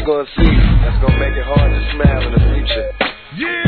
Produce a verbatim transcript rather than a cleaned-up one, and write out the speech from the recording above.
gonna see that's gonna make it hard to smile in the future. Yeah!